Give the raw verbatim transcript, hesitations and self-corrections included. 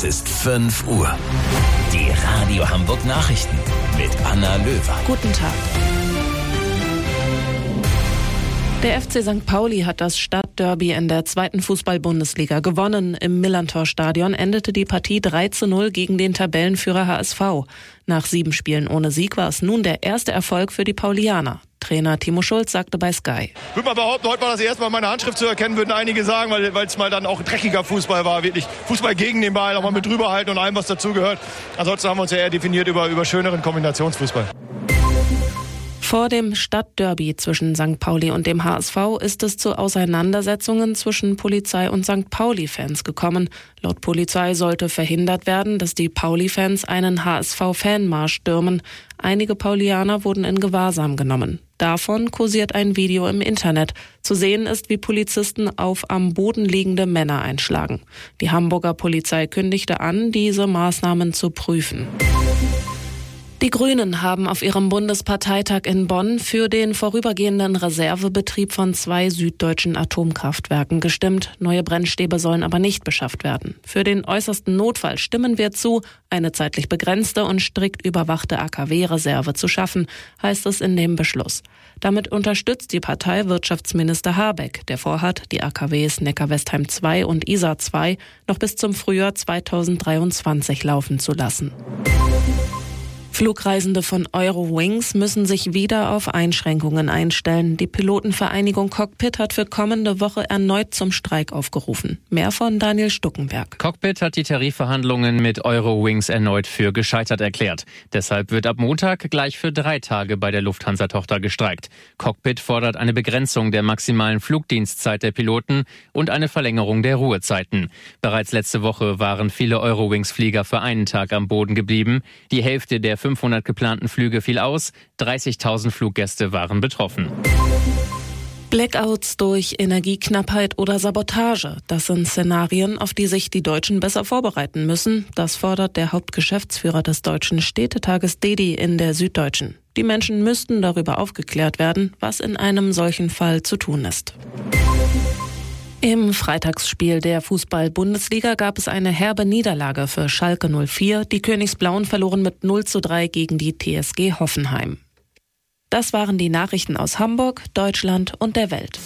Es ist fünf Uhr. Die Radio Hamburg Nachrichten mit Anna Löwer. Guten Tag. Der F C Sankt Pauli hat das Stadtderby in der zweiten Fußball-Bundesliga gewonnen. Im Millerntor-Stadion endete die Partie drei zu null gegen den Tabellenführer H S V. Nach sieben Spielen ohne Sieg war es nun der erste Erfolg für die Paulianer. Trainer Timo Schulz sagte bei Sky: Ich würde mal behaupten, heute war das erste Mal meine Handschrift zu erkennen, würden einige sagen, weil es mal dann auch dreckiger Fußball war. Wirklich Fußball gegen den Ball, auch mal mit drüber halten und allem, was dazugehört. Ansonsten haben wir uns ja eher definiert über, über schöneren Kombinationsfußball. Vor dem Stadtderby zwischen Sankt Pauli und dem H S V ist es zu Auseinandersetzungen zwischen Polizei und Sankt Pauli-Fans gekommen. Laut Polizei sollte verhindert werden, dass die Pauli-Fans einen H S V-Fanmarsch stürmen. Einige Paulianer wurden in Gewahrsam genommen. Davon kursiert ein Video im Internet. Zu sehen ist, wie Polizisten auf am Boden liegende Männer einschlagen. Die Hamburger Polizei kündigte an, diese Maßnahmen zu prüfen. Die Grünen haben auf ihrem Bundesparteitag in Bonn für den vorübergehenden Reservebetrieb von zwei süddeutschen Atomkraftwerken gestimmt. Neue Brennstäbe sollen aber nicht beschafft werden. Für den äußersten Notfall stimmen wir zu, eine zeitlich begrenzte und strikt überwachte A K W-Reserve zu schaffen, heißt es in dem Beschluss. Damit unterstützt die Partei Wirtschaftsminister Habeck, der vorhat, die A K Ws Neckar-Westheim zwei und Isar zwei noch bis zum Frühjahr zweitausenddreiundzwanzig laufen zu lassen. Flugreisende von Eurowings müssen sich wieder auf Einschränkungen einstellen. Die Pilotenvereinigung Cockpit hat für kommende Woche erneut zum Streik aufgerufen. Mehr von Daniel Stuckenberg. Cockpit hat die Tarifverhandlungen mit Eurowings erneut für gescheitert erklärt. Deshalb wird ab Montag gleich für drei Tage bei der Lufthansa-Tochter gestreikt. Cockpit fordert eine Begrenzung der maximalen Flugdienstzeit der Piloten und eine Verlängerung der Ruhezeiten. Bereits letzte Woche waren viele Eurowings-Flieger für einen Tag am Boden geblieben. Die Hälfte der fünfhundert geplanten Flüge fiel aus, dreißigtausend Fluggäste waren betroffen. Blackouts durch Energieknappheit oder Sabotage, das sind Szenarien, auf die sich die Deutschen besser vorbereiten müssen. Das fordert der Hauptgeschäftsführer des Deutschen Städtetages Dedi in der Süddeutschen. Die Menschen müssten darüber aufgeklärt werden, was in einem solchen Fall zu tun ist. Im Freitagsspiel der Fußball-Bundesliga gab es eine herbe Niederlage für Schalke null vier. Die Königsblauen verloren mit null zu drei gegen die T S G Hoffenheim. Das waren die Nachrichten aus Hamburg, Deutschland und der Welt.